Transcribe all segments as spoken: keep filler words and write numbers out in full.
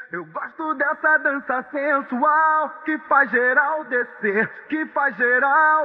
Eu gosto dessa dança sensual que faz geral descer, que faz geral.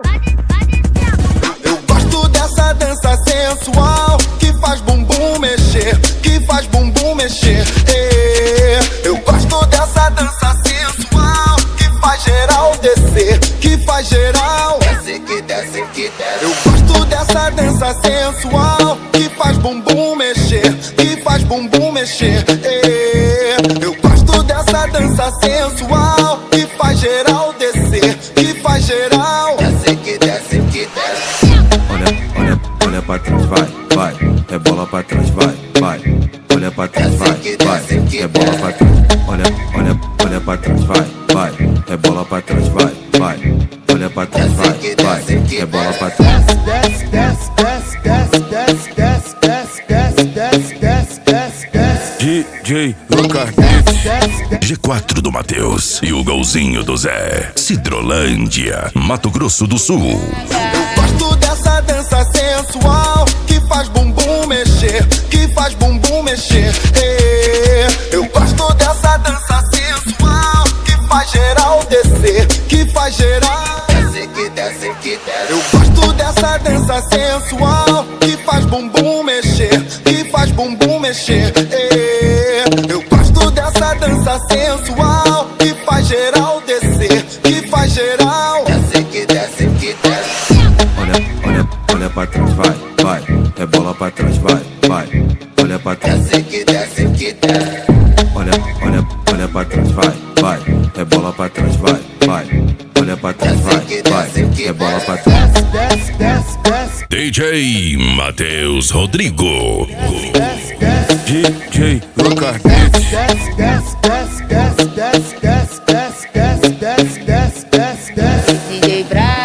Eu gosto dessa dança sensual que faz bumbum mexer, que faz bumbum mexer. É. Eu gosto dessa dança sensual que faz geral descer, que faz geral. Desce que desce que desce. Eu gosto dessa dança sensual que faz bumbum mexer, que faz bumbum mexer. É. Eu gosto dessa dança sensual que faz geral descer, que faz geral. Desce que desce que desce. Olha, olha, olha pra trás, vai, vai. Rebola pra trás, vai, vai. Olha pra trás, vai, vai. Rebola pra trás. Olha, olha, olha pra trás, vai, vai. Rebola pra trás, vai, vai. Olha pra trás, vai, vai. Rebola pra trás. Desce, desce, desce, desce, desce, desce, desce, desce, desce, desce, desce, desce. D J Lucas G quatro do Matheus e o golzinho do Zé. Cidrolândia, Mato Grosso do Sul. Eu gosto dessa dança sensual que faz bumbum mexer, que faz bumbum mexer. É. Eu gosto dessa dança sensual que faz geral descer, que faz geral. Desce que desce que desce. Eu gosto dessa dança sensual que faz bumbum mexer, que faz bumbum mexer. É. Eu gosto dessa dança sensual que faz geral descer, que faz geral. Desce que desce que desce. Olha, olha, olha pra trás, vai, vai. Rebola pra trás, vai, vai. Olha pra trás. Desce que desce que desce. Olha, olha, olha pra trás, vai, vai. Rebola pra trás, vai, vai. Olha pra trás, vai, vai. Rebola pra trás. Desce, desce, desce, D J Matheus Rodrigo. desce, desce. D J Lucas Desce, desce, desce, desce, desce, desce, desce, desce, desce, desce, desce, desce. D J Braz.